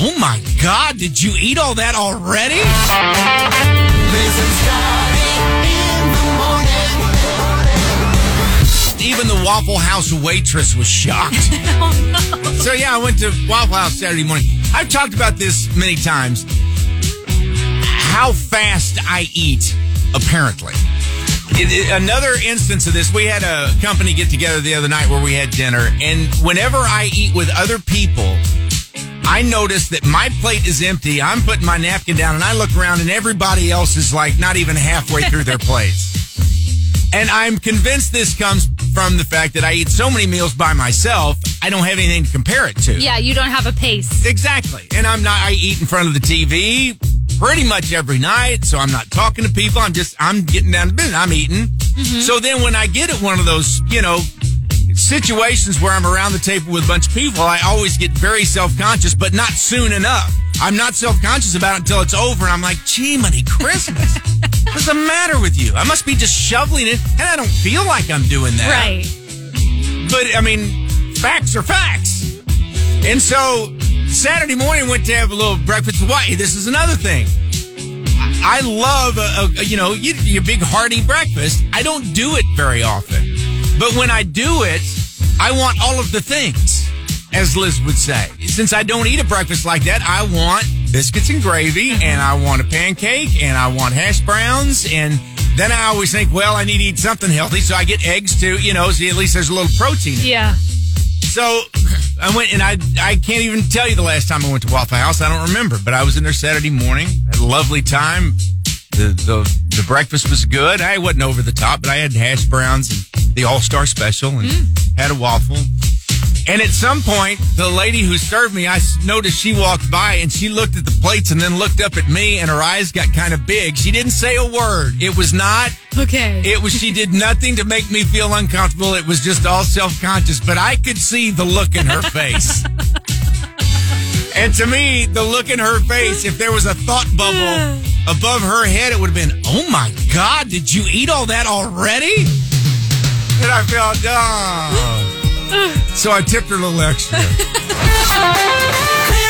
oh my God, did you eat all that already? Even the Waffle House waitress was shocked. So yeah, I went to Waffle House Saturday morning. I've talked about this many times. How fast I eat, apparently. Another instance of this, we had a company get together the other night where we had dinner, and whenever I eat with other people, I notice that my plate is empty. I'm putting my napkin down, and I look around, and everybody else is like not even halfway through their plates. And I'm convinced this comes from the fact that I eat so many meals by myself, I don't have anything to compare it to. Yeah, you don't have a pace. Exactly. And I eat in front of the TV pretty much every night, so I'm not talking to people. I'm getting down to business. I'm eating. Mm-hmm. So then when I get at one of those, situations where I'm around the table with a bunch of people, I always get very self-conscious, but not soon enough. I'm not self-conscious about it until it's over, and I'm like, gee, money, Christmas. What's the matter with you? I must be just shoveling it, and I don't feel like I'm doing that. Right. But, facts are facts. And so Saturday morning, went to have a little breakfast. Why? This is another thing. I love, your big hearty breakfast. I don't do it very often. But when I do it, I want all of the things, as Liz would say. Since I don't eat a breakfast like that, I want biscuits and gravy, and I want a pancake, and I want hash browns, and then I always think, well, I need to eat something healthy, so I get eggs too, so at least there's a little protein in it. Yeah. So I went, and I can't even tell you the last time I went to Waffle House. I don't remember, but I was in there Saturday morning. Had a lovely time. The breakfast was good. I wasn't over the top, but I had hash browns and the All-Star Special and had a waffle. And at some point, the lady who served me, I noticed she walked by and she looked at the plates and then looked up at me, and her eyes got kind of big. She didn't say a word. It was not. Okay. She did nothing to make me feel uncomfortable. It was just all self-conscious, but I could see the look in her face. And to me, the look in her face, if there was a thought bubble above her head, it would have been, oh my God, did you eat all that already? And I felt, oh. So I tipped her a little extra.